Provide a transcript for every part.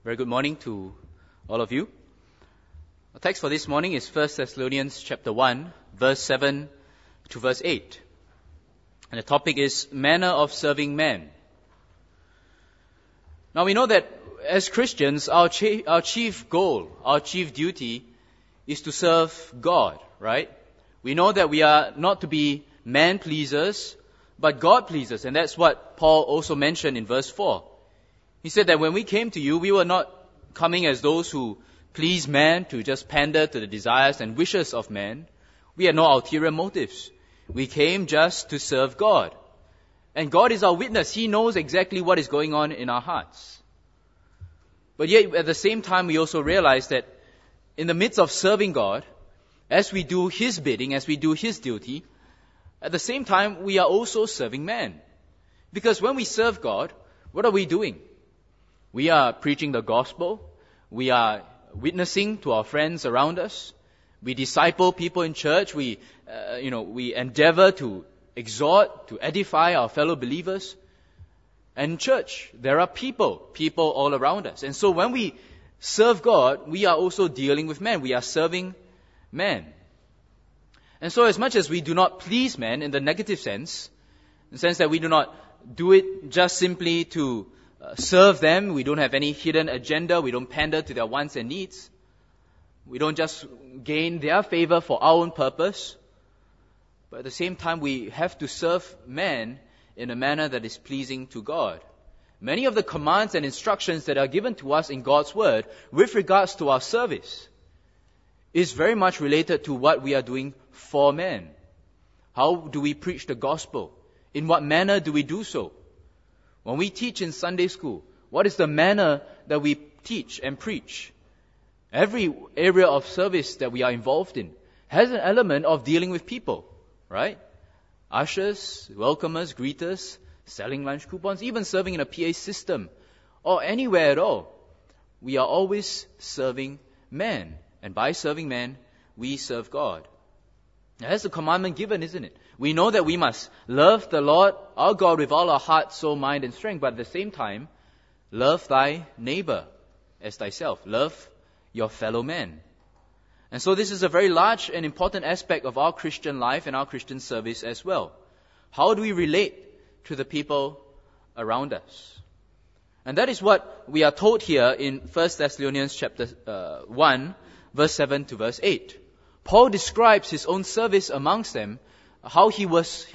Very good morning to all of you. The text for this morning is 1 Thessalonians chapter 1, verse 7 to verse 8. And the topic is manner of serving men. Now we know that as Christians, our chief goal, our chief duty is to serve God, right? We know that we are not to be man pleasers, but God pleasers. And that's what Paul also mentioned in verse 4. He said that when we came to you, we were not coming as those who please man to just pander to the desires and wishes of man. We had no ulterior motives. We came just to serve God. And God is our witness. He knows exactly what is going on in our hearts. But yet, at the same time, we also realize that in the midst of serving God, as we do His bidding, as we do His duty, at the same time, we are also serving man. Because when we serve God, what are we doing? We are preaching the gospel. We are witnessing to our friends around us. We disciple people in church. We endeavor to exhort, to edify our fellow believers. And in church, there are people all around us. And so when we serve God, we are also dealing with men. We are serving men. And so as much as we do not please men in the negative sense, in the sense that we do not do it just simply to serve them, we don't have any hidden agenda, we don't pander to their wants and needs, we don't just gain their favor for our own purpose, but at the same time we have to serve men in a manner that is pleasing to God. Many of the commands and instructions that are given to us in God's Word with regards to our service is very much related to what we are doing for men. How do we preach the gospel? In what manner do we do so? When we teach in Sunday school, what is the manner that we teach and preach? Every area of service that we are involved in has an element of dealing with people, right? Ushers, welcomers, greeters, selling lunch coupons, even serving in a PA system, or anywhere at all. We are always serving men. And by serving men, we serve God. That's the commandment given, isn't it? We know that we must love the Lord, our God, with all our heart, soul, mind, and strength, but at the same time, love thy neighbor as thyself. Love your fellow man. And so this is a very large and important aspect of our Christian life and our Christian service as well. How do we relate to the people around us? And that is what we are told here in 1 Thessalonians chapter 1, verse 7 to verse 8. Paul describes his own service amongst them, how he was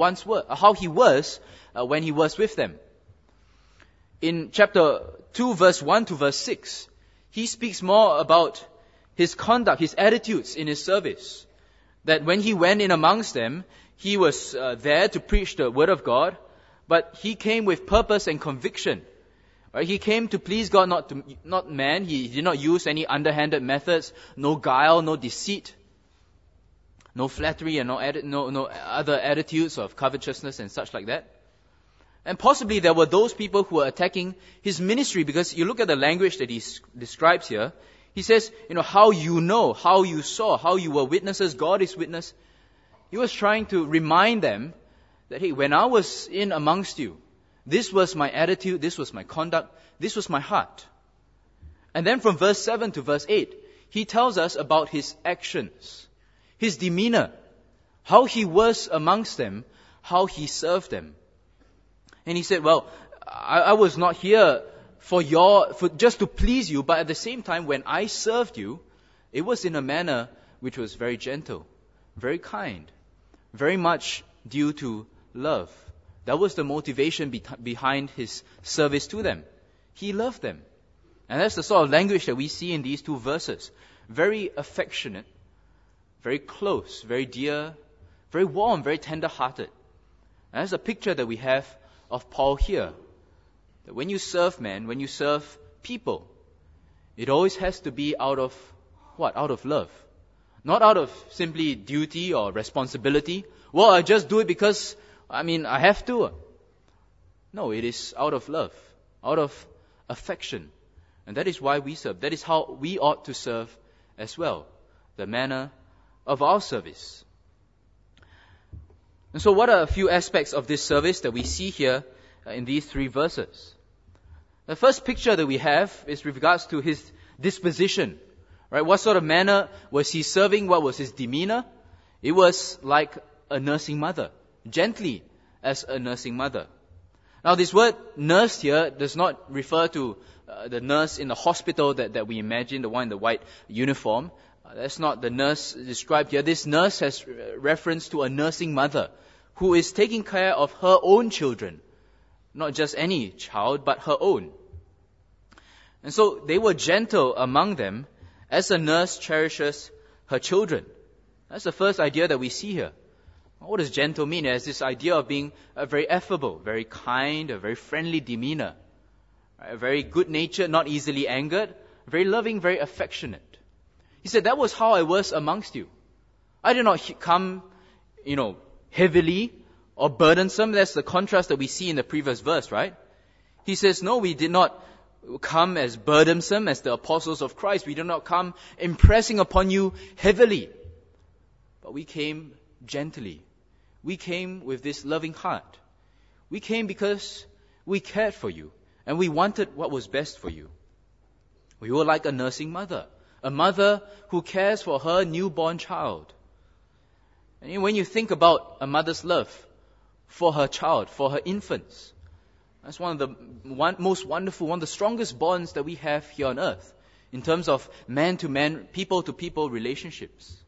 when he was with them. In chapter 2, verse 1 to verse 6, he speaks more about his conduct, his attitudes in his service. That when he went in amongst them, he was there to preach the word of God, but he came with purpose and conviction. Right? He came to please God, not man. He did not use any underhanded methods, no guile, no deceit, no flattery, and no other attitudes of covetousness and such like that. And possibly there were those people who were attacking his ministry, because you look at the language that he describes here. He says, how you know, how you saw, how you were witnesses, God is witness. He was trying to remind them that, hey, when I was in amongst you, this was my attitude, this was my conduct, this was my heart. And then from verse 7 to verse 8, he tells us about his actions, his demeanor, how he was amongst them, how he served them. And he said, well, I was not here for just to please you, but at the same time, when I served you, it was in a manner which was very gentle, very kind, very much due to love. That was the motivation behind his service to them. He loved them. And that's the sort of language that we see in these two verses. Very affectionate, very close, very dear, very warm, very tender-hearted. And that's a picture that we have of Paul here. That when you serve men, when you serve people, it always has to be out of what? Out of love. Not out of simply duty or responsibility. Well, I just do it because, I have to. No, it is out of love, out of affection. And that is why we serve. That is how we ought to serve as well. The manner of our service. And so what are a few aspects of this service that we see here in these three verses? The first picture that we have is with regards to his disposition. Right? What sort of manner was he serving? What was his demeanor? It was like a nursing mother, gently as a nursing mother. Now this word nurse here does not refer to the nurse in the hospital that we imagine, the one in the white uniform. That's not the nurse described here. This nurse has reference to a nursing mother who is taking care of her own children. Not just any child, but her own. And so they were gentle among them as a nurse cherishes her children. That's the first idea that we see here. What does gentle mean? It has this idea of being very affable, very kind, a very friendly demeanor, right? Very good-natured, not easily angered, very loving, very affectionate. He said, that was how I was amongst you. I did not come, heavily or burdensome. That's the contrast that we see in the previous verse, right? He says, no, we did not come as burdensome as the apostles of Christ. We did not come impressing upon you heavily. But we came gently. We came with this loving heart. We came because we cared for you and we wanted what was best for you. We were like a nursing mother, a mother who cares for her newborn child. And when you think about a mother's love for her child, for her infants, that's one of the most wonderful, one of the strongest bonds that we have here on earth in terms of man-to-man, people-to-people relationships.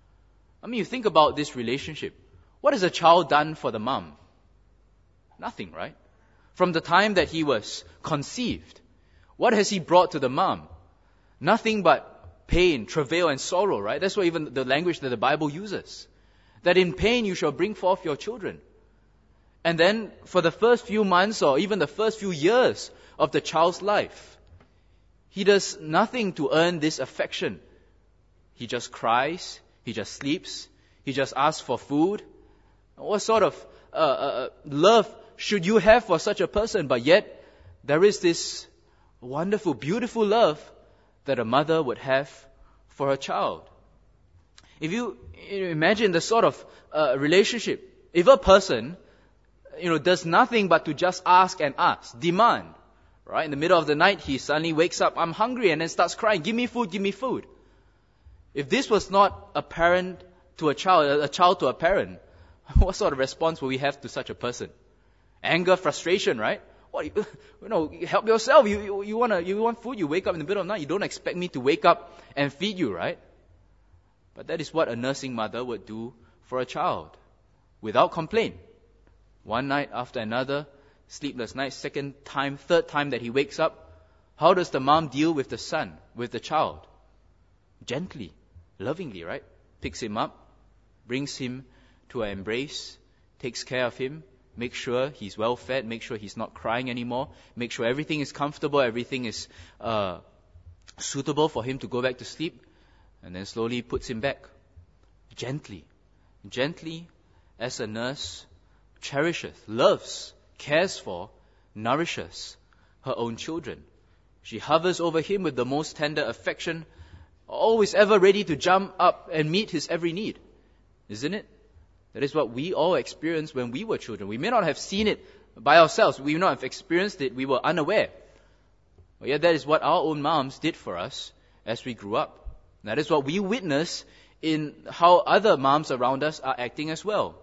You think about this relationship. What has a child done for the mom? Nothing, right? From the time that he was conceived, what has he brought to the mom? Nothing but pain, travail, and sorrow, right? That's what even the language that the Bible uses. That in pain you shall bring forth your children. And then for the first few months or even the first few years of the child's life, he does nothing to earn this affection. He just cries, he just sleeps, he just asks for food. What sort of love should you have for such a person? But yet, there is this wonderful, beautiful love that a mother would have for her child. If you imagine the sort of relationship, if a person, does nothing but to just ask and ask, demand, right? In the middle of the night, he suddenly wakes up, I'm hungry, and then starts crying, give me food, give me food. If this was not a parent to a child to a parent, what sort of response will we have to such a person? Anger, frustration, right? What, help yourself. You want food, you wake up in the middle of the night, you don't expect me to wake up and feed you, right? But that is what a nursing mother would do for a child, without complaint. One night after another, sleepless night, second time, third time that he wakes up, how does the mom deal with the son, with the child? Gently, lovingly, right? Picks him up, brings him to an embrace, takes care of him, makes sure he's well fed, make sure he's not crying anymore, make sure everything is comfortable, everything is suitable for him to go back to sleep, and then slowly puts him back. Gently as a nurse cherisheth, loves, cares for, nourishes her own children. She hovers over him with the most tender affection, always ever ready to jump up and meet his every need. Isn't it? That is what we all experienced when we were children. We may not have seen it by ourselves. We may not have experienced it. We were unaware. But yet that is what our own moms did for us as we grew up. That is what we witness in how other moms around us are acting as well.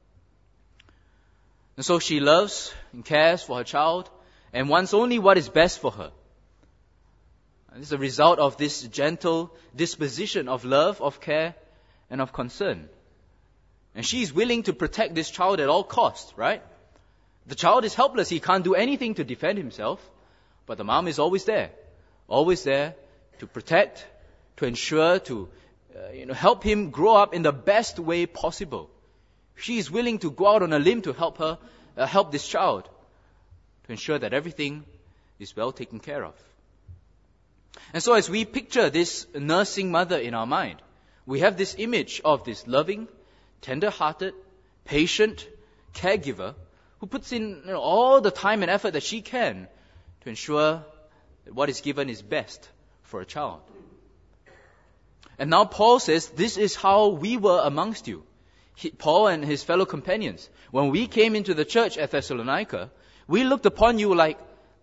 And so she loves and cares for her child and wants only what is best for her. And this is a result of this gentle disposition of love, of care, and of concern. And she is willing to protect this child at all costs, right? The child is helpless. He can't do anything to defend himself. But the mom is always there to protect, to ensure, to help him grow up in the best way possible. She is willing to go out on a limb to help this child, to ensure that everything is well taken care of. And so as we picture this nursing mother in our mind, we have this image of this loving, tender-hearted, patient caregiver who puts in all the time and effort that she can to ensure that what is given is best for a child. And now Paul says, this is how we were amongst you. Paul and his fellow companions, when we came into the church at Thessalonica, we looked upon you like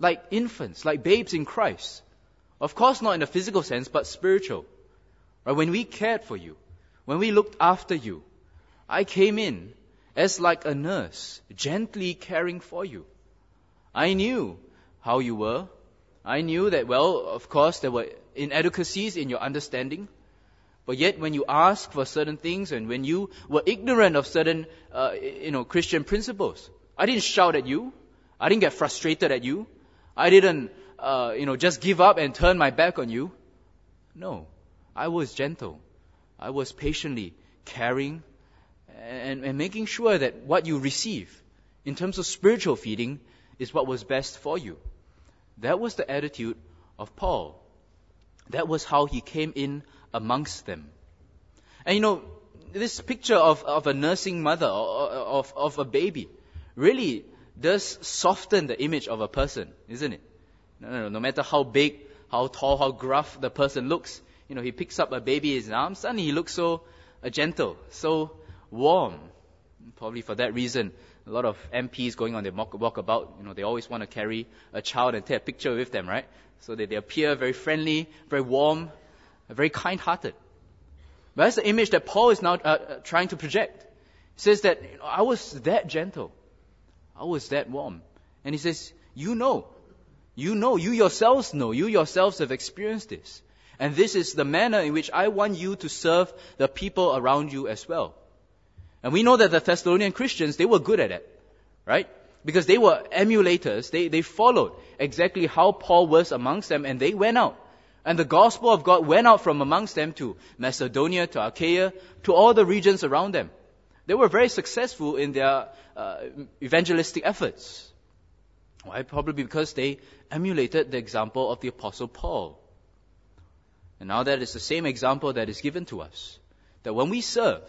like infants, like babes in Christ. Of course, not in a physical sense, but spiritual. Right? When we cared for you, when we looked after you, I came in as like a nurse, gently caring for you. I knew how you were. I knew that, well, of course, there were inadequacies in your understanding. But yet, when you asked for certain things and when you were ignorant of certain, Christian principles, I didn't shout at you. I didn't get frustrated at you. I didn't, just give up and turn my back on you. No, I was gentle. I was patiently caring and making sure that what you receive in terms of spiritual feeding is what was best for you. That was the attitude of Paul. That was how he came in amongst them. And this picture of a nursing mother, of a baby, really does soften the image of a person, isn't it? No matter how big, how tall, how gruff the person looks, he picks up a baby in his arms, suddenly he looks so gentle, so warm. Probably for that reason, a lot of MPs going on their walkabout, they always want to carry a child and take a picture with them, right? So that they appear very friendly, very warm, very kind-hearted. But that's the image that Paul is now trying to project. He says that I was that gentle. I was that warm. And he says, you yourselves know, you yourselves have experienced this. And this is the manner in which I want you to serve the people around you as well. And we know that the Thessalonian Christians, they were good at it, right? Because they were emulators. They followed exactly how Paul was amongst them, and they went out. And the gospel of God went out from amongst them to Macedonia, to Achaia, to all the regions around them. They were very successful in their evangelistic efforts. Why? Probably because they emulated the example of the Apostle Paul. And now that is the same example that is given to us. That when we serve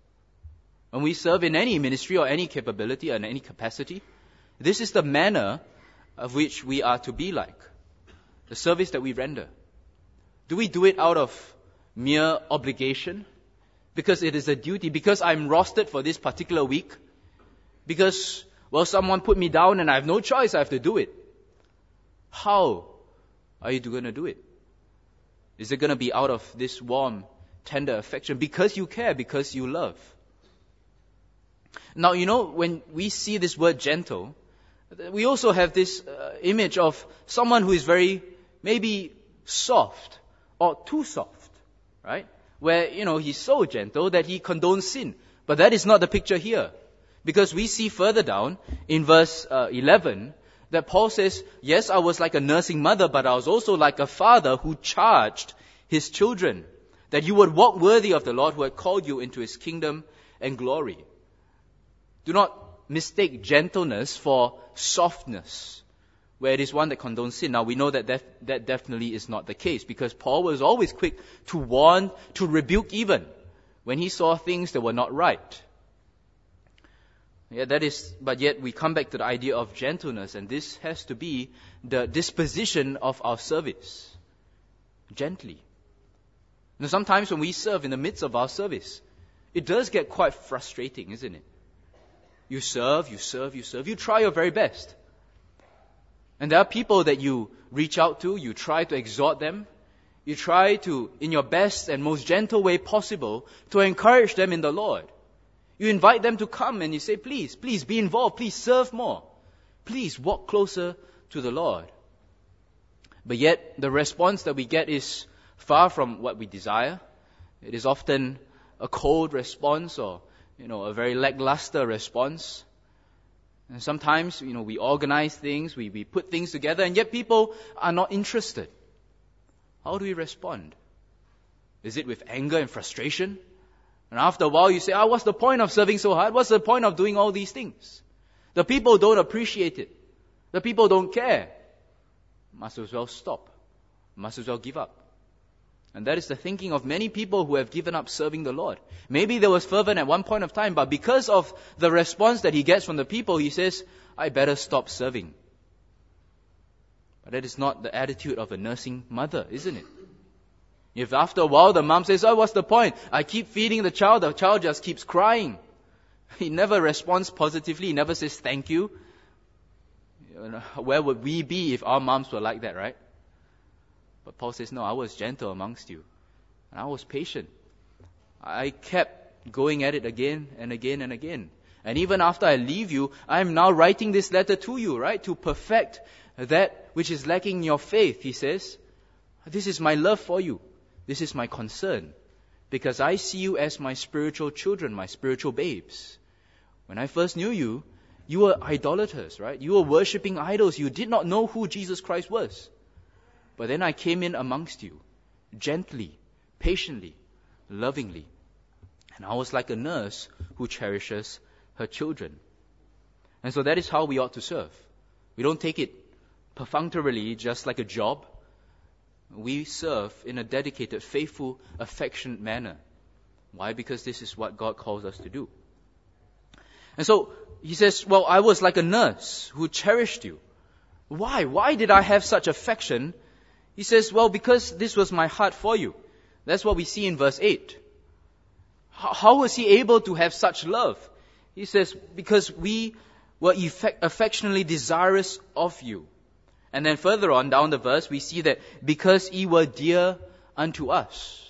in any ministry or any capability or in any capacity, this is the manner of which we are to be like. The service that we render. Do we do it out of mere obligation? Because it is a duty? Because I'm rostered for this particular week? Because, someone put me down and I have no choice, I have to do it. How are you going to do it? Is it going to be out of this warm, tender affection? Because you care, because you love. Now, when we see this word gentle, we also have this image of someone who is very, maybe soft or too soft, right? Where, he's so gentle that he condones sin. But that is not the picture here. Because we see further down in verse 11 that Paul says, yes, I was like a nursing mother, but I was also like a father who charged his children, that you would walk worthy of the Lord who had called you into his kingdom and glory. Do not mistake gentleness for softness, where it is one that condones sin. Now we know that definitely is not the case, because Paul was always quick to warn, to rebuke even, when he saw things that were not right. But yet we come back to the idea of gentleness, and this has to be the disposition of our service. Gently. Sometimes when we serve in the midst of our service, it does get quite frustrating, isn't it? You serve, you try your very best. And there are people that you reach out to, you try to exhort them, you try to, in your best and most gentle way possible, to encourage them in the Lord. You invite them to come and you say, please be involved, please serve more. Please walk closer to the Lord. But yet, the response that we get is far from what we desire. It is often a cold response or, a very lackluster response. And sometimes, we organize things, we put things together, and yet people are not interested. How do we respond? Is it with anger and frustration? And after a while you say, what's the point of serving so hard? What's the point of doing all these things? The people don't appreciate it. The people don't care. Must as well stop. Must as well give up. And that is the thinking of many people who have given up serving the Lord. Maybe there was fervent at one point of time, but because of the response that he gets from the people, he says, I better stop serving. But that is not the attitude of a nursing mother, isn't it? If after a while the mom says, what's the point? I keep feeding the child just keeps crying. He never responds positively, he never says thank you. Where would we be if our moms were like that, right? But Paul says, no, I was gentle amongst you. And I was patient. I kept going at it again and again and again. And even after I leave you, I am now writing this letter to you, right? To perfect that which is lacking in your faith, he says. This is my love for you. This is my concern. Because I see you as my spiritual children, my spiritual babes. When I first knew you, you were idolaters, right? You were worshipping idols. You did not know who Jesus Christ was. But then I came in amongst you, gently, patiently, lovingly. And I was like a nurse who cherishes her children. And so that is how we ought to serve. We don't take it perfunctorily, just like a job. We serve in a dedicated, faithful, affectionate manner. Why? Because this is what God calls us to do. And so he says, well, I was like a nurse who cherished you. Why? Why did I have such affection? He says, well, because this was my heart for you. That's what we see in verse 8. How was he able to have such love? He says, because we were affectionately desirous of you. And then further on down the verse, we see that because ye were dear unto us.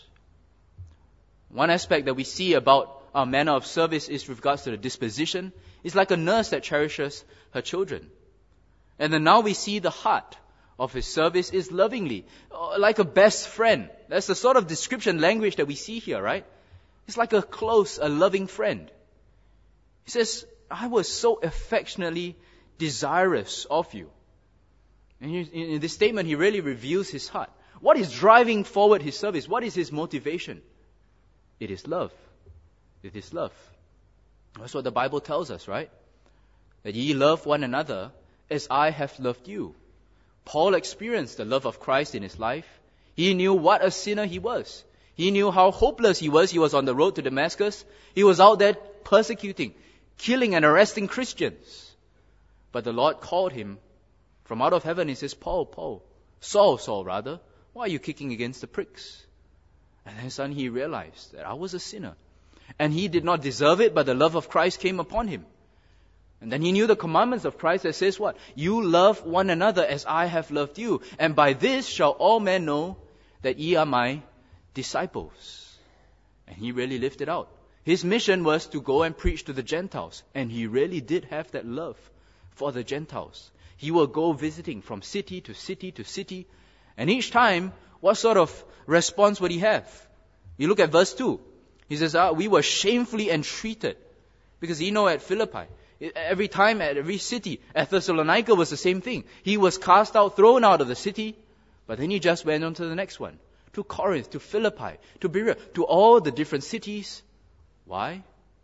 One aspect that we see about our manner of service is with regards to the disposition. It's like a nurse that cherishes her children. And then now we see the heart of his service is lovingly, like a best friend. That's the sort of description language that we see here, right? It's like a close, a loving friend. He says, I was so affectionately desirous of you. And in this statement, he really reveals his heart. What is driving forward his service? What is his motivation? It is love. It is love. That's what the Bible tells us, right? That ye love one another as I have loved you. Paul experienced the love of Christ in his life. He knew what a sinner he was. He knew how hopeless he was. He was on the road to Damascus. He was out there persecuting, killing and arresting Christians. But the Lord called him from out of heaven. He says, Saul, why are you kicking against the pricks? And then suddenly he realized that I was a sinner. And he did not deserve it, but the love of Christ came upon him. And then he knew the commandments of Christ that says what? You love one another as I have loved you. And by this shall all men know that ye are my disciples. And he really lived it out. His mission was to go and preach to the Gentiles. And he really did have that love for the Gentiles. He will go visiting from city to city to city. And each time, what sort of response would he have? You look at verse 2. He says, we were shamefully entreated. Because at Philippi, every time at every city, at Thessalonica was the same thing. He was cast out, thrown out of the city, but then he just went on to the next one. To Corinth, to Philippi, to Berea, to all the different cities. Why?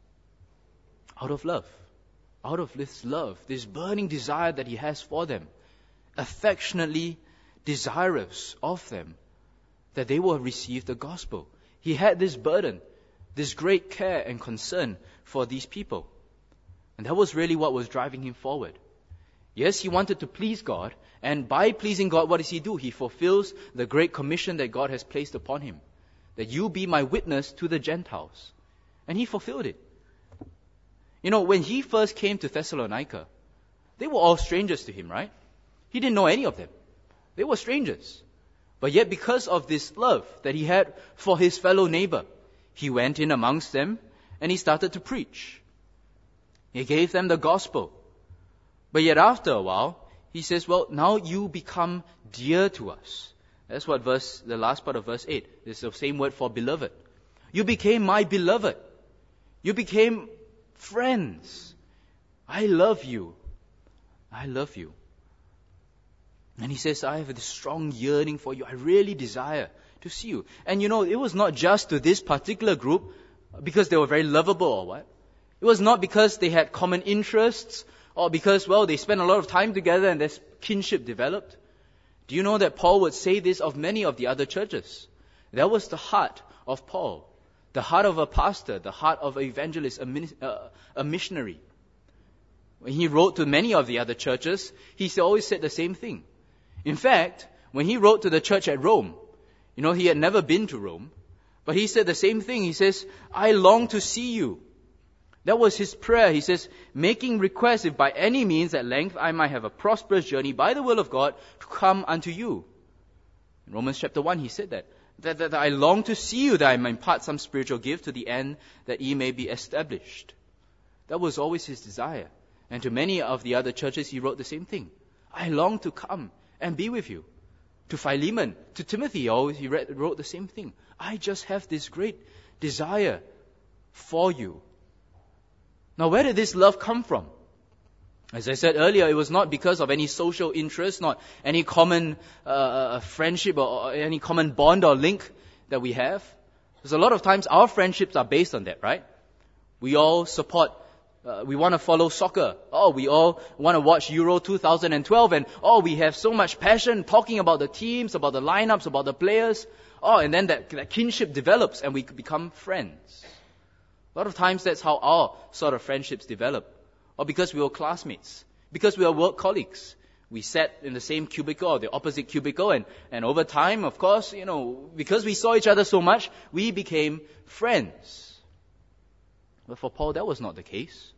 Out of love. Out of this love, this burning desire that he has for them. Affectionately desirous of them, that they will receive the gospel. He had this burden, this great care and concern for these people. And that was really what was driving him forward. Yes, he wanted to please God, and by pleasing God, what does he do? He fulfills the great commission that God has placed upon him. That you be my witness to the Gentiles. And he fulfilled it. When he first came to Thessalonica, they were all strangers to him, right? He didn't know any of them. They were strangers. But yet because of this love that he had for his fellow neighbor, he went in amongst them and he started to preach. He gave them the gospel. But yet after a while, he says, well, now you become dear to us. That's what the last part of verse 8. It's the same word for beloved. You became my beloved. You became friends. I love you. I love you. And he says, I have this strong yearning for you. I really desire to see you. And it was not just to this particular group because they were very lovable or what. It was not because they had common interests or because, they spent a lot of time together and this kinship developed. Do you know that Paul would say this of many of the other churches? That was the heart of Paul. The heart of a pastor, the heart of an evangelist, a missionary. When he wrote to many of the other churches, he always said the same thing. In fact, when he wrote to the church at Rome, he had never been to Rome, but he said the same thing. He says, I long to see you, That was his prayer. He says, making request, if by any means at length I might have a prosperous journey by the will of God to come unto you. In Romans chapter 1, he said that I long to see you, that I may impart some spiritual gift to the end that ye may be established. That was always his desire. And to many of the other churches, he wrote the same thing. I long to come and be with you. To Philemon, to Timothy, he wrote the same thing. I just have this great desire for you. Now, where did this love come from? As I said earlier, it was not because of any social interest, not any common friendship or any common bond or link that we have. Because a lot of times our friendships are based on that, right? We all support, we want to follow soccer. Oh, we all want to watch Euro 2012 and we have so much passion talking about the teams, about the lineups, about the players. And then that kinship develops and we become friends. A lot of times that's how our sort of friendships develop. Or because we were classmates. Because we were work colleagues. We sat in the same cubicle or the opposite cubicle and over time, of course, because we saw each other so much, we became friends. But for Paul, that was not the case.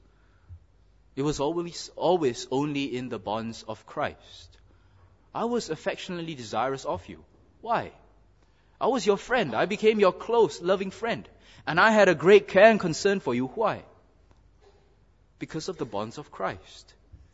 It was always only in the bonds of Christ. I was affectionately desirous of you. Why? I was your friend. I became your close, loving friend. And I had a great care and concern for you. Why? Because of the bonds of Christ.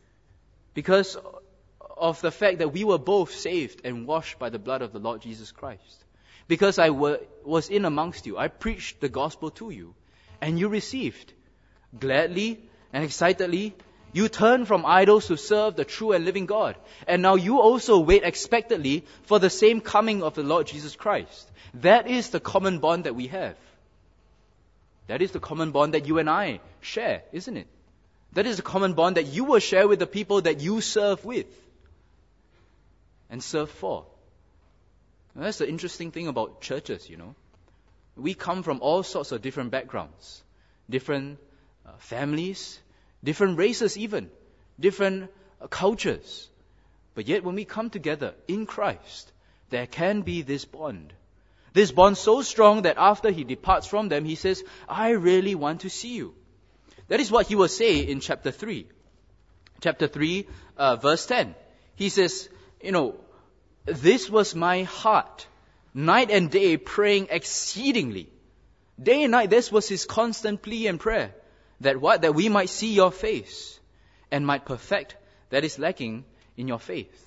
Because of the fact that we were both saved and washed by the blood of the Lord Jesus Christ. Because I was in amongst you. I preached the gospel to you. And you received. Gladly and excitedly, you turned from idols to serve the true and living God. And now you also wait expectantly for the same coming of the Lord Jesus Christ. That is the common bond that we have. That is the common bond that you and I share, isn't it? That is the common bond that you will share with the people that you serve with and serve for. And that's the interesting thing about churches, We come from all sorts of different backgrounds, different families, different races even, different cultures. But yet when we come together in Christ, there can be this bond. This bond so strong that after he departs from them, he says, I really want to see you. That is what he will say in chapter 3. Chapter 3, verse 10. He says, this was my heart, night and day praying exceedingly. Day and night, this was his constant plea and prayer. That we might see your face and might perfect that is lacking in your faith.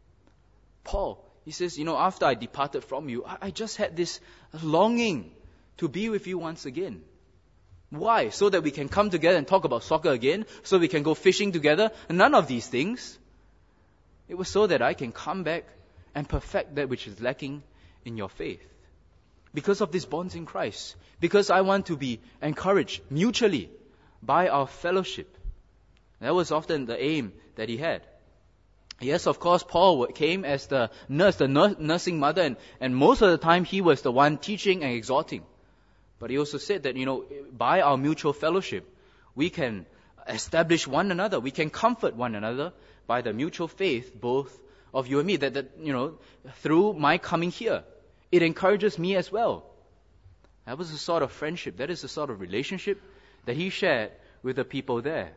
Paul, he says, after I departed from you, I just had this longing to be with you once again. Why? So that we can come together and talk about soccer again? So we can go fishing together? None of these things. It was so that I can come back and perfect that which is lacking in your faith. Because of these bonds in Christ. Because I want to be encouraged mutually by our fellowship. That was often the aim that he had. Yes, of course, Paul came as the nursing mother, and most of the time he was the one teaching and exhorting. But he also said that, by our mutual fellowship, we can establish one another. We can comfort one another by the mutual faith, both of you and me, that through my coming here, it encourages me as well. That was the sort of friendship, that is the sort of relationship that he shared with the people there.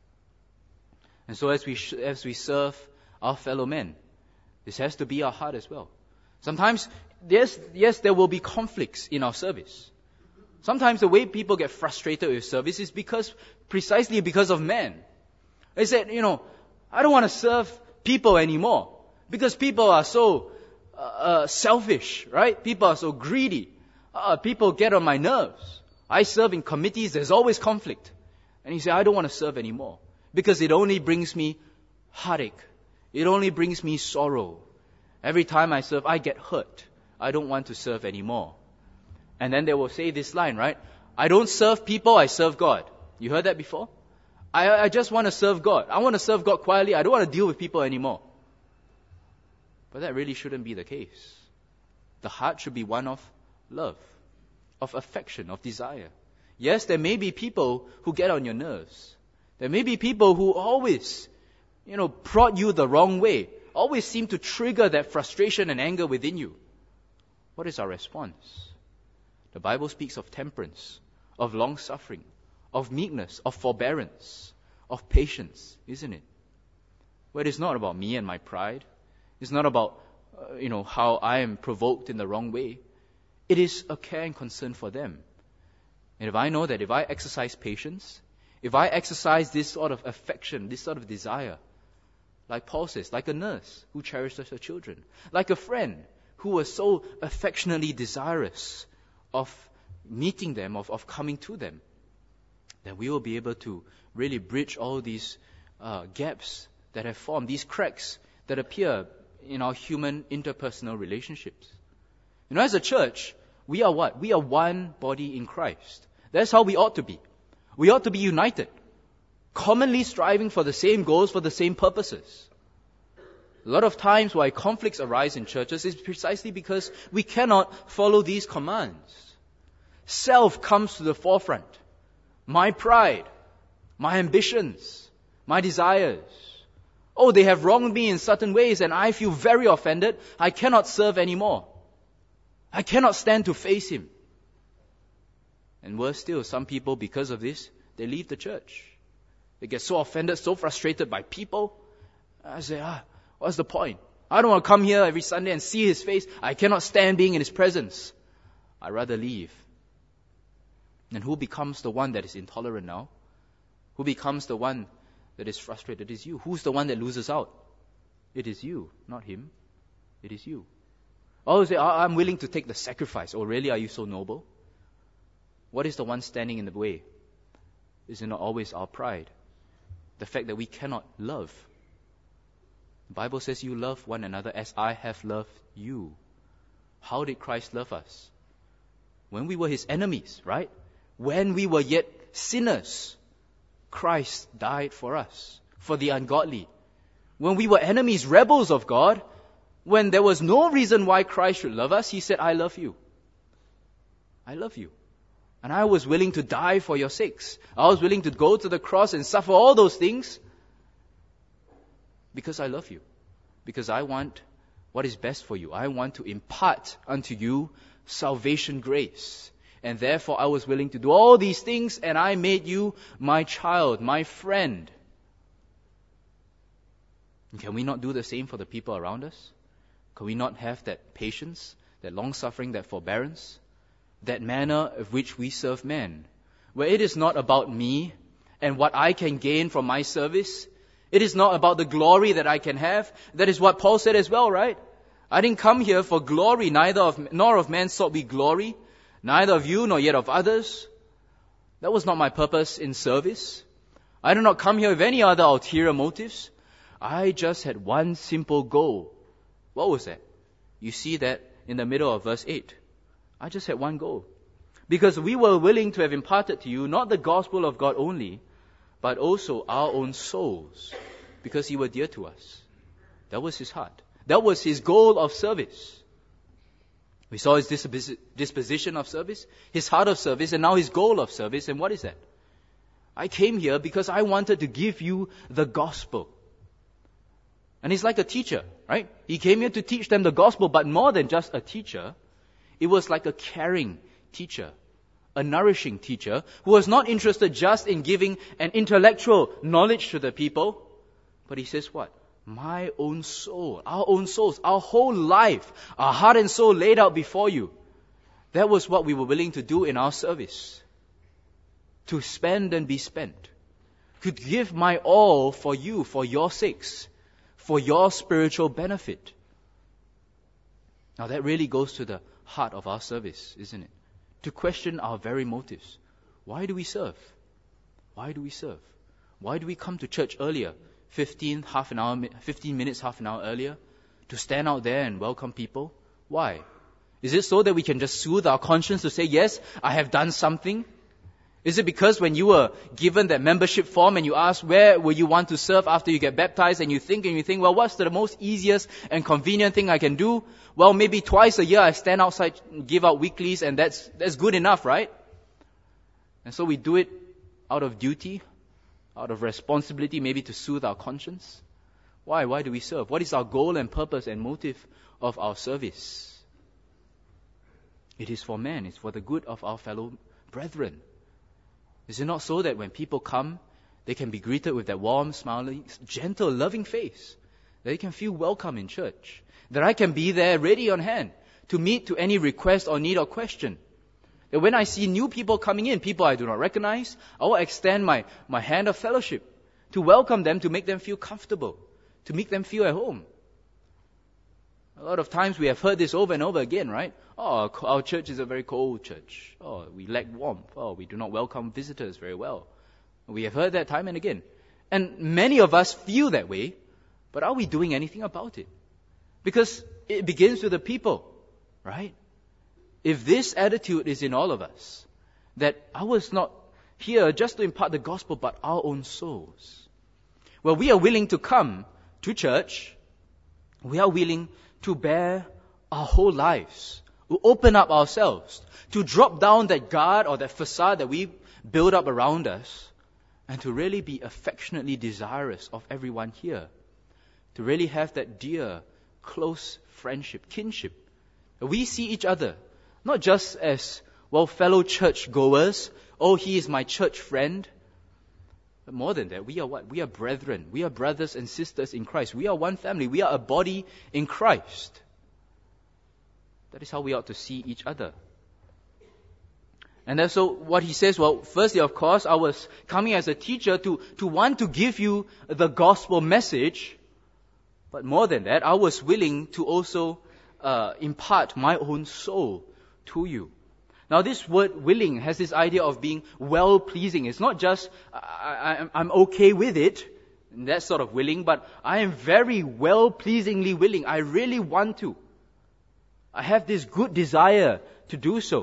And so as we serve our fellow men, this has to be our heart as well. Sometimes, yes, there will be conflicts in our service. Sometimes the way people get frustrated with service is precisely because of men. They said, I don't want to serve people anymore because people are so selfish, right? People are so greedy. People get on my nerves. I serve in committees, there's always conflict. And he said, I don't want to serve anymore because it only brings me heartache. It only brings me sorrow. Every time I serve, I get hurt. I don't want to serve anymore. And then they will say this line, right? I don't serve people, I serve God. You heard that before? I just want to serve God. I want to serve God quietly. I don't want to deal with people anymore. But that really shouldn't be the case. The heart should be one of love, of affection, of desire. Yes, there may be people who get on your nerves. There may be people who always, prod you the wrong way, always seem to trigger that frustration and anger within you. What is our response? The Bible speaks of temperance, of long-suffering, of meekness, of forbearance, of patience, isn't it? Where it is not about me and my pride. It's not about, how I am provoked in the wrong way. It is a care and concern for them. And if I know that if I exercise patience, if I exercise this sort of affection, this sort of desire, like Paul says, like a nurse who cherishes her children, like a friend who was so affectionately desirous of meeting them, of coming to them, then we will be able to really bridge all these gaps that have formed, these cracks that appear in our human interpersonal relationships. As a church, we are what? We are one body in Christ. That's how we ought to be. We ought to be united, commonly striving for the same goals, for the same purposes. A lot of times why conflicts arise in churches is precisely because we cannot follow these commands. Self comes to the forefront. My pride, my ambitions, my desires. Oh, they have wronged me in certain ways and I feel very offended. I cannot serve anymore. I cannot stand to face him. And worse still, some people, because of this, they leave the church. They get so offended, so frustrated by people. I say, what's the point? I don't want to come here every Sunday and see his face. I cannot stand being in his presence. I'd rather leave. And who becomes the one that is intolerant now? Who becomes the one that is frustrated? It is you. Who's the one that loses out? It is you, not him. It is you. Oh, say, I'm willing to take the sacrifice. Oh, really? Are you so noble? What is the one standing in the way? Is it not always our pride? The fact that we cannot love. The Bible says you love one another as I have loved you. How did Christ love us? When we were his enemies, right? When we were yet sinners, Christ died for us, for the ungodly. When we were enemies, rebels of God, when there was no reason why Christ should love us, he said, I love you. I love you. And I was willing to die for your sakes. I was willing to go to the cross and suffer all those things because I love you. Because I want what is best for you. I want to impart unto you salvation grace. And therefore I was willing to do all these things and I made you my child, my friend. And can we not do the same for the people around us? Can we not have that patience, that long-suffering, that forbearance? That manner of which we serve men, where it is not about me and what I can gain from my service. It is not about the glory that I can have. That is what Paul said as well, right? I didn't come here for glory, nor of man sought we glory, neither of you nor yet of others. That was not my purpose in service. I did not come here with any other ulterior motives. I just had one simple goal. What was that? You see that in the middle of verse 8. I just had one goal. Because we were willing to have imparted to you not the gospel of God only, but also our own souls, because you were dear to us. That was his heart. That was his goal of service. We saw his disposition of service, his heart of service, and now his goal of service. And what is that? I came here because I wanted to give you the gospel. And he's like a teacher, right? He came here to teach them the gospel, but more than just a teacher, it was like a caring teacher, a nourishing teacher who was not interested just in giving an intellectual knowledge to the people. But he says what? My own soul, our own souls, our whole life, our heart and soul laid out before you. That was what we were willing to do in our service. To spend and be spent. To give my all for you, for your sakes, for your spiritual benefit. Now that really goes to the heart of our service, isn't it? To question our very motives. Why do we serve? Why do we serve? Why do we come to church earlier? 15 minutes, half an hour earlier? To stand out there and welcome people? Why? Is it so that we can just soothe our conscience to say, yes, I have done something? Is it because when you were given that membership form and you ask where will you want to serve after you get baptized and you think, well, what's the most easiest and convenient thing I can do? Well, maybe twice a year I stand outside and give out weeklies and that's good enough, right? And so we do it out of duty, out of responsibility, maybe to soothe our conscience. Why? Why do we serve? What is our goal and purpose and motive of our service? It is for man. It's for the good of our fellow brethren. Is it not so that when people come, they can be greeted with that warm, smiling, gentle, loving face? That they can feel welcome in church? That I can be there ready on hand to meet to any request or need or question? That when I see new people coming in, people I do not recognize, I will extend my hand of fellowship to welcome them, to make them feel comfortable, to make them feel at home. A lot of times we have heard this over and over again, right? Oh, our church is a very cold church. Oh, we lack warmth. Oh, we do not welcome visitors very well. We have heard that time and again. And many of us feel that way, but are we doing anything about it? Because it begins with the people, right? If this attitude is in all of us, that I was not here just to impart the gospel, but our own souls. Well, we are willing to come to church. We are willing to bear our whole lives, to open up ourselves, to drop down that guard or that facade that we build up around us, and to really be affectionately desirous of everyone here, to really have that dear, close friendship, kinship. We see each other, not just as, well, fellow church goers, oh, he is my church friend. But more than that, we are what? We are brethren. We are brothers and sisters in Christ. We are one family. We are a body in Christ. That is how we ought to see each other. And that's so what he says, well, firstly, of course, I was coming as a teacher to want to give you the gospel message. But more than that, I was willing to also impart my own soul to you. Now, this word willing has this idea of being well-pleasing. It's not just, I'm okay with it, that sort of willing, but I am very well-pleasingly willing. I really want to. I have this good desire to do so.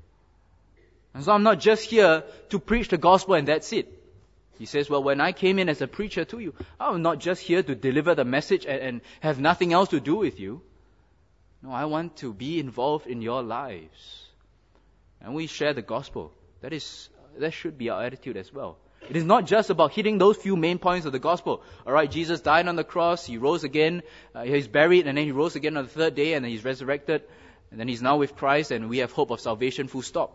And so I'm not just here to preach the gospel and that's it. He says, well, when I came in as a preacher to you, I'm not just here to deliver the message and have nothing else to do with you. No, I want to be involved in your lives. And we share the gospel. That should be our attitude as well. It is not just about hitting those few main points of the gospel. Alright, Jesus died on the cross, He rose again, He's buried, and then He rose again on the third day, and then He's resurrected, and then He's now with Christ, and we have hope of salvation, full stop.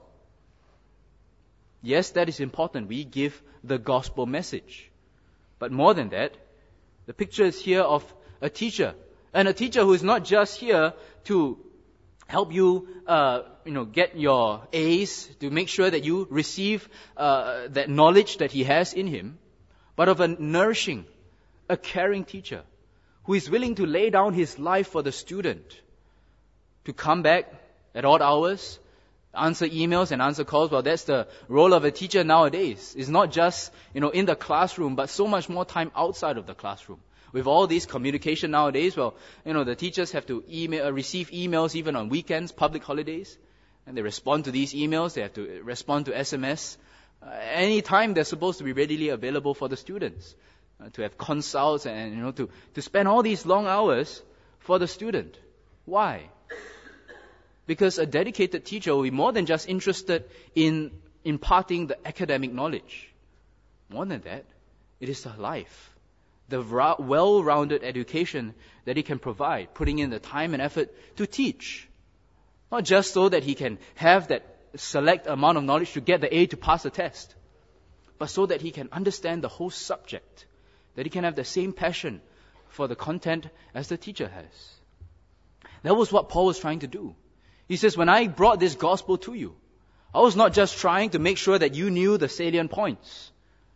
Yes, that is important. We give the gospel message. But more than that, the picture is here of a teacher. And a teacher who is not just here to help you, get your A's, to make sure that you receive that knowledge that he has in him, but of a nourishing, a caring teacher who is willing to lay down his life for the student, to come back at odd hours, answer emails and answer calls. Well, that's the role of a teacher nowadays. It's not just, in the classroom, but so much more time outside of the classroom. With all this communication nowadays, well, the teachers have to receive emails even on weekends, public holidays, and they respond to these emails. They have to respond to SMS. Anytime they're supposed to be readily available for the students, to have consults and, to spend all these long hours for the student. Why? Because a dedicated teacher will be more than just interested in imparting the academic knowledge. More than that, it is the life, the well-rounded education that he can provide, putting in the time and effort to teach. Not just so that he can have that select amount of knowledge to get the A to pass the test, but so that he can understand the whole subject, that he can have the same passion for the content as the teacher has. That was what Paul was trying to do. He says, when I brought this gospel to you, I was not just trying to make sure that you knew the salient points.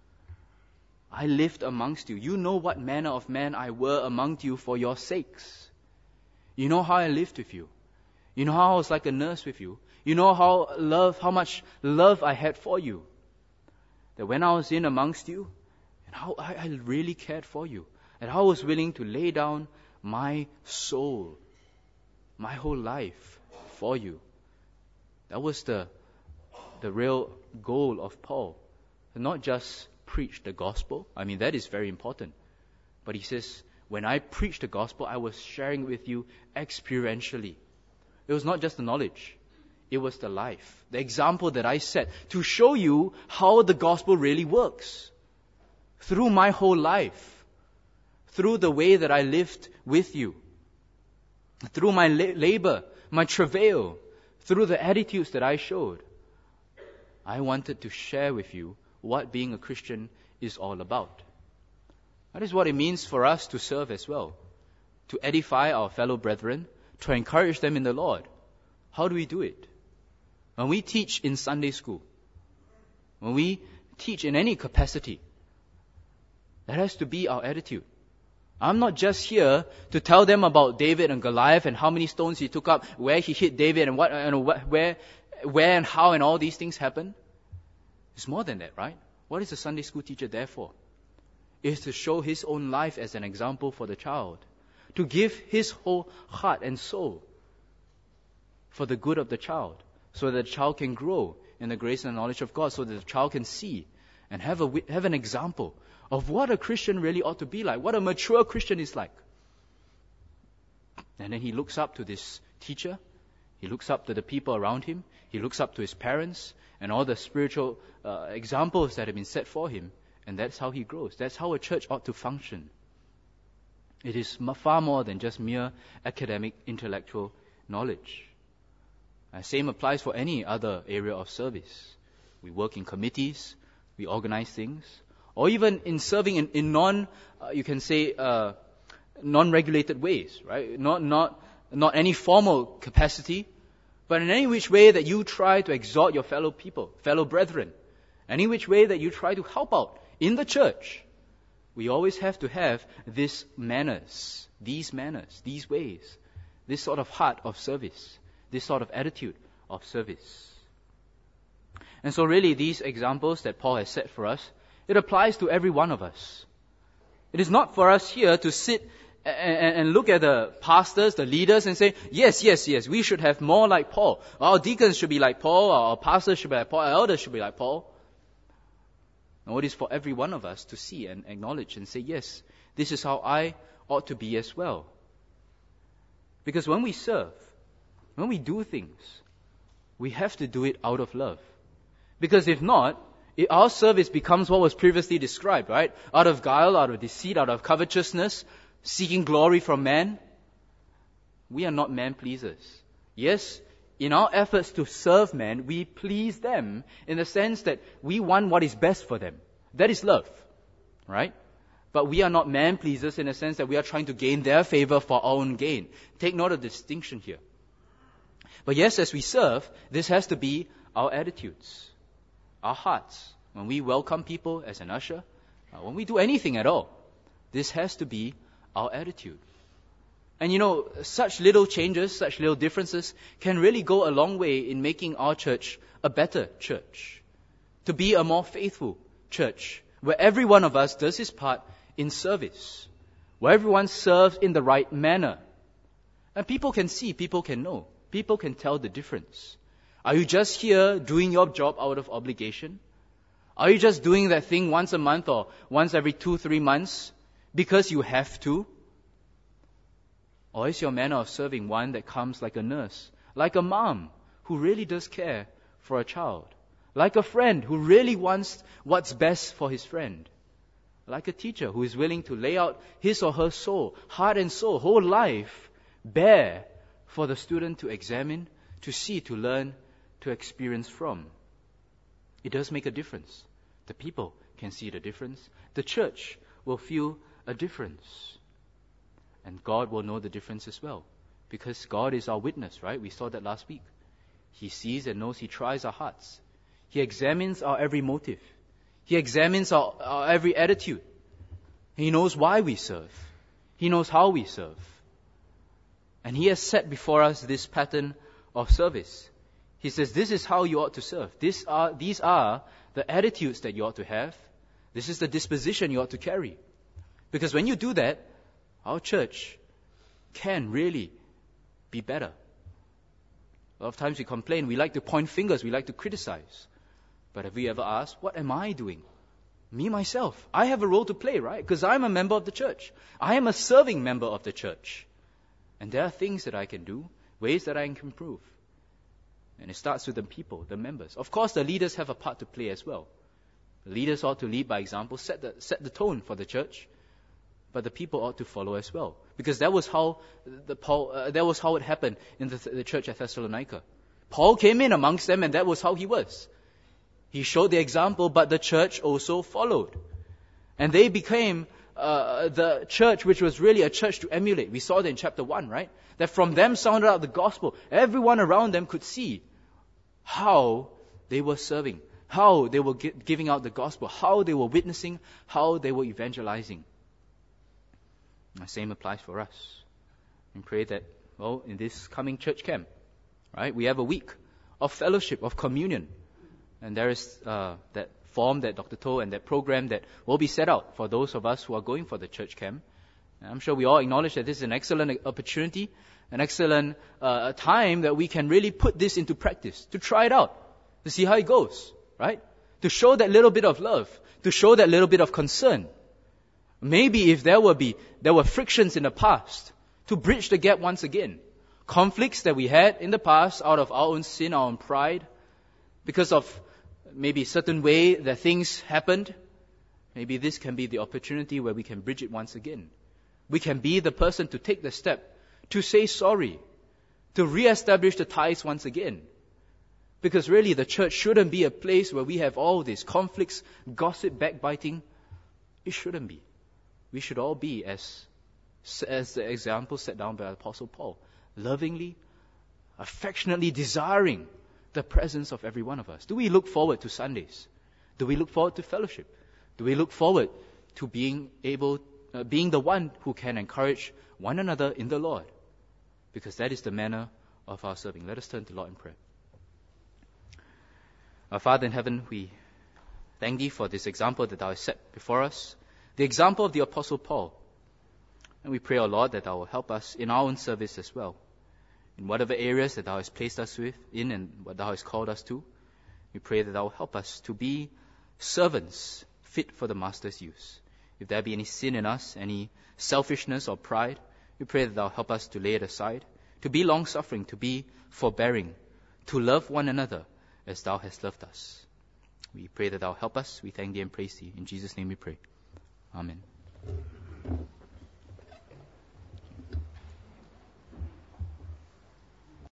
I lived amongst you. You know what manner of man I were among you for your sakes. You know how I lived with you. You know how I was like a nurse with you. You know how much love I had for you. That when I was in amongst you, and how I really cared for you. And how I was willing to lay down my soul, my whole life for you. That was the real goal of Paul. Not just preach the gospel. I mean, that is very important. But he says, when I preached the gospel, I was sharing with you experientially. It was not just the knowledge. It was the life. The example that I set to show you how the gospel really works. Through my whole life. Through the way that I lived with you. Through my labor, my travail, through the attitudes that I showed. I wanted to share with you what being a Christian is all about. That is what it means for us to serve as well, to edify our fellow brethren, to encourage them in the Lord. How do we do it? When we teach in Sunday school, when we teach in any capacity, that has to be our attitude. I'm not just here to tell them about David and Goliath and how many stones he took up, where he hit David and where and how and all these things happen. It's more than that, right? What is a Sunday school teacher there for? It is to show his own life as an example for the child, to give his whole heart and soul for the good of the child, so that the child can grow in the grace and knowledge of God, so that the child can see and have an example of what a Christian really ought to be like, what a mature Christian is like. And then he looks up to this teacher, he looks up to the people around him, he looks up to his parents and all the spiritual examples that have been set for him, and that's how he grows. That's how a church ought to function. It is far more than just mere academic, intellectual knowledge. Same applies for any other area of service. We work in committees, we organize things, or even in serving in non-regulated ways, right? Not any formal capacity, but in any which way that you try to exhort your fellow people, fellow brethren, any which way that you try to help out in the church, we always have to have these manners, these ways, this sort of heart of service, this sort of attitude of service. And so really these examples that Paul has set for us, it applies to every one of us. It is not for us here to sit and look at the pastors, the leaders, and say, yes, we should have more like Paul. Our deacons should be like Paul, our pastors should be like Paul, our elders should be like Paul. No, it is for every one of us to see and acknowledge and say, yes, this is how I ought to be as well. Because when we serve, when we do things, we have to do it out of love. Because if not, our service becomes what was previously described, right? Out of guile, out of deceit, out of covetousness, seeking glory from man. We are not man pleasers. Yes, in our efforts to serve men, we please them in the sense that we want what is best for them. That is love, right? But we are not man pleasers in the sense that we are trying to gain their favor for our own gain. Take note of the distinction here. But yes, as we serve, this has to be our attitudes, our hearts. When we welcome people as an usher, when we do anything at all, this has to be our attitude. And such little changes, such little differences can really go a long way in making our church a better church, to be a more faithful church, where every one of us does his part in service, where everyone serves in the right manner. And people can see, people can know, people can tell the difference. Are you just here doing your job out of obligation? Are you just doing that thing once a month or once every 2-3 months because you have to? Or is your manner of serving one that comes like a nurse, like a mom who really does care for a child, like a friend who really wants what's best for his friend, like a teacher who is willing to lay out his or her soul, heart and soul, whole life, bare for the student to examine, to see, to learn, to experience from? It does make a difference. The people can see the difference. The church will feel a difference. And God will know the difference as well. Because God is our witness, right? We saw that last week. He sees and knows, He tries our hearts. He examines our every motive. He examines our every attitude. He knows why we serve. He knows how we serve. And He has set before us this pattern of service. He says, this is how you ought to serve. These are the attitudes that you ought to have. This is the disposition you ought to carry. Because when you do that, our church can really be better. A lot of times we complain, we like to point fingers, we like to criticize. But have we ever asked, what am I doing? Me, myself. I have a role to play, right? Because I'm a member of the church. I am a serving member of the church. And there are things that I can do, ways that I can improve. And it starts with the people, the members. Of course, the leaders have a part to play as well. The leaders ought to lead by example, set the tone for the church. But the people ought to follow as well, because that was how it happened in the church at Thessalonica. Paul came in amongst them, and that was how he was. He showed the example, but the church also followed. And they became the church which was really a church to emulate. We saw that in chapter 1, right? That from them sounded out the gospel. Everyone around them could see how they were serving, how they were giving out the gospel, how they were witnessing, how they were evangelizing. The same applies for us. And pray that, well, in this coming church camp, right, we have a week of fellowship, of communion. And there is that form that Dr. To and that program that will be set out for those of us who are going for the church camp. And I'm sure we all acknowledge that this is an excellent opportunity, an excellent time that we can really put this into practice, to try it out, to see how it goes, right? To show that little bit of love, to show that little bit of concern. Maybe if there were frictions in the past, to bridge the gap once again. Conflicts that we had in the past out of our own sin, our own pride, because of maybe a certain way that things happened. Maybe this can be the opportunity where we can bridge it once again. We can be the person to take the step, to say sorry, to re-establish the ties once again. Because really the church shouldn't be a place where we have all these conflicts, gossip, backbiting. It shouldn't be. We should all be as the example set down by Apostle Paul, lovingly, affectionately desiring the presence of every one of us. Do we look forward to Sundays? Do we look forward to fellowship? Do we look forward to being the one who can encourage one another in the Lord? Because that is the manner of our serving. Let us turn to the Lord in prayer. Our Father in heaven, we thank Thee for this example that Thou hast set before us, the example of the Apostle Paul. And we pray, O Lord, that Thou will help us in our own service as well. In whatever areas that Thou hast placed us in and what Thou hast called us to, we pray that Thou will help us to be servants fit for the Master's use. If there be any sin in us, any selfishness or pride, we pray that Thou help us to lay it aside, to be long-suffering, to be forbearing, to love one another as Thou hast loved us. We pray that Thou help us. We thank Thee and praise Thee. In Jesus' name we pray. Amen.